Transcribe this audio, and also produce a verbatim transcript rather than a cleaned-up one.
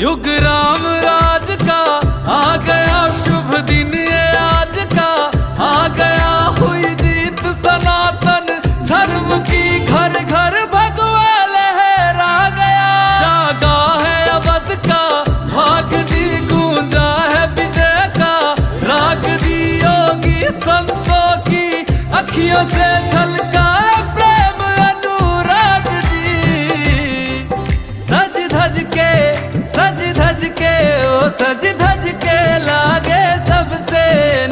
युग राम राज का आ गया शुभ दिन